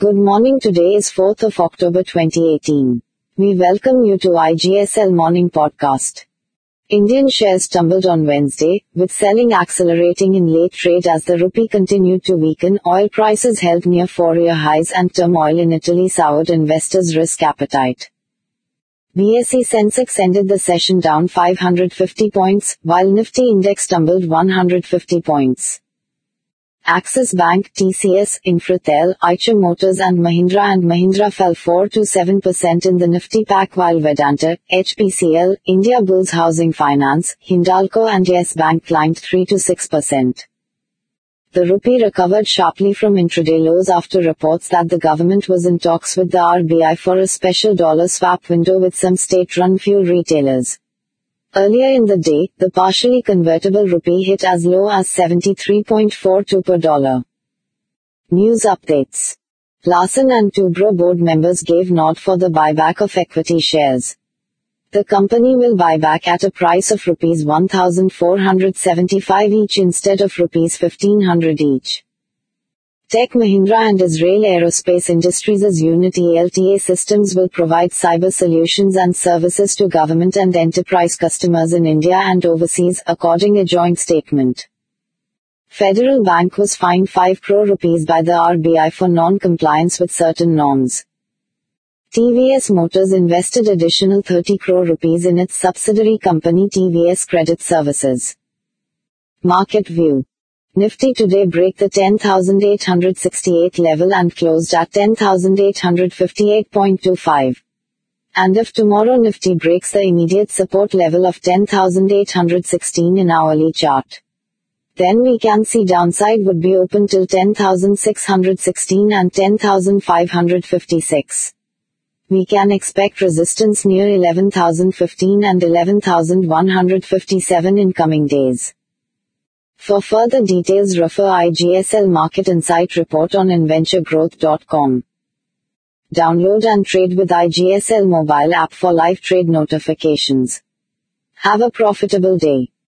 Good morning. Today is 4th of October 2018. We welcome you to IGSL Morning Podcast. Indian shares tumbled on Wednesday, with selling accelerating in late trade as the rupee continued to weaken. Oil prices held near four-year highs and turmoil in Italy soured investors' risk appetite. BSE Sensex ended the session down 550 points, while Nifty index tumbled 150 points. Axis Bank, TCS, Infratel, Eicher Motors and Mahindra fell 4-7% in the Nifty pack, while Vedanta, HPCL, Indiabulls Housing Finance, Hindalco and Yes Bank climbed 3-6%. The rupee recovered sharply from intraday lows after reports that the government was in talks with the RBI for a special dollar swap window with some state-run fuel retailers. Earlier in the day, the partially convertible rupee hit as low as 73.42 per dollar. News updates. Larsen & Toubro board members gave nod for the buyback of equity shares. The company will buy back at a price of Rs 1,475 each instead of Rs 1,500 each. Tech Mahindra and Israel Aerospace Industries' unit ELTA Systems will provide cyber solutions and services to government and enterprise customers in India and overseas, according a joint statement. Federal Bank was fined 5 crore rupees by the RBI for non-compliance with certain norms. TVS Motors invested additional 30 crore rupees in its subsidiary company TVS Credit Services. Market view. Nifty today break the 10,868 level and closed at 10,858.25. And if tomorrow Nifty breaks the immediate support level of 10,816 in hourly chart, then we can see downside would be open till 10,616 and 10,556. We can expect resistance near 11,015 and 11,157 in coming days. For further details refer IGSL Market Insight Report on InventureGrowth.com. Download and trade with IGSL mobile app for live trade notifications. Have a profitable day.